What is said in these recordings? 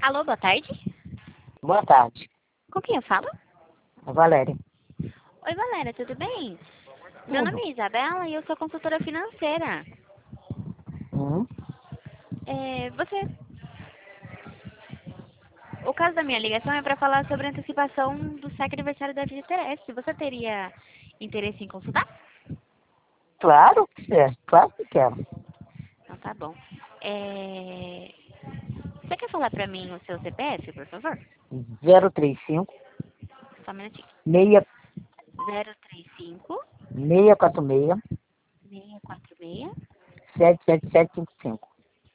Alô, boa tarde. Boa tarde, Com quem eu falo? Valéria. Oi, Valéria, tudo bem? Meu nome é Isabela e eu sou consultora financeira. Hum, O caso da minha ligação é para falar sobre a antecipação do saque aniversário da Vida Terrestre. Você teria interesse em consultar? claro que é, claro que quero. Então tá bom. Você quer falar para mim o seu CPF, por favor? 035 Só um minutinho. 6 035 646 646 77755.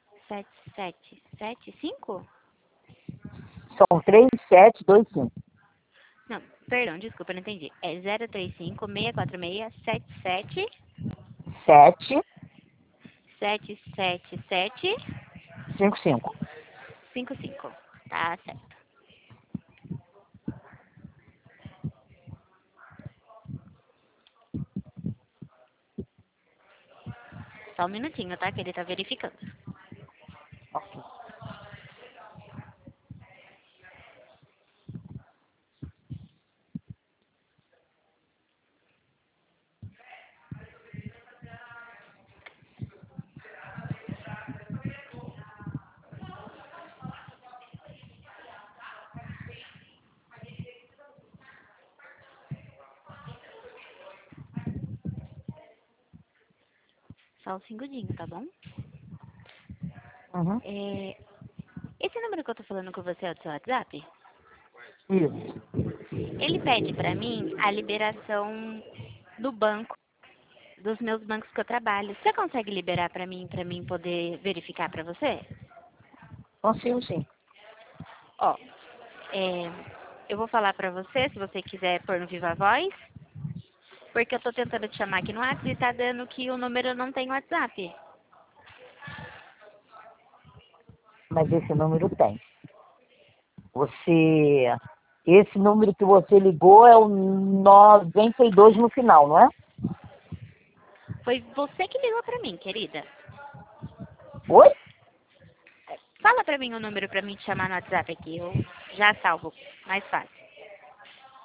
7775? São 3725. Não, perdão, desculpa, eu não entendi. É 035 646 77 777 755. 55. Tá certo. Só um minutinho, tá? Que ele tá verificando. Ok. Só um segundinho, tá bom? Uhum. Esse número que eu tô falando com você é o seu WhatsApp? Isso. Ele pede pra mim a liberação do banco, dos meus bancos que eu trabalho. Você consegue liberar pra mim poder verificar pra você? Consigo sim. Ó, é, eu vou falar pra você, se você quiser pôr no Viva Voz, porque eu tô tentando te chamar aqui no WhatsApp e tá dando que o número não tem WhatsApp. Mas esse número tem. Esse número que você ligou é o 92 no final, não é? Foi você que ligou pra mim, querida. Oi? Fala pra mim o número pra mim te chamar no WhatsApp aqui, eu já salvo, mais fácil.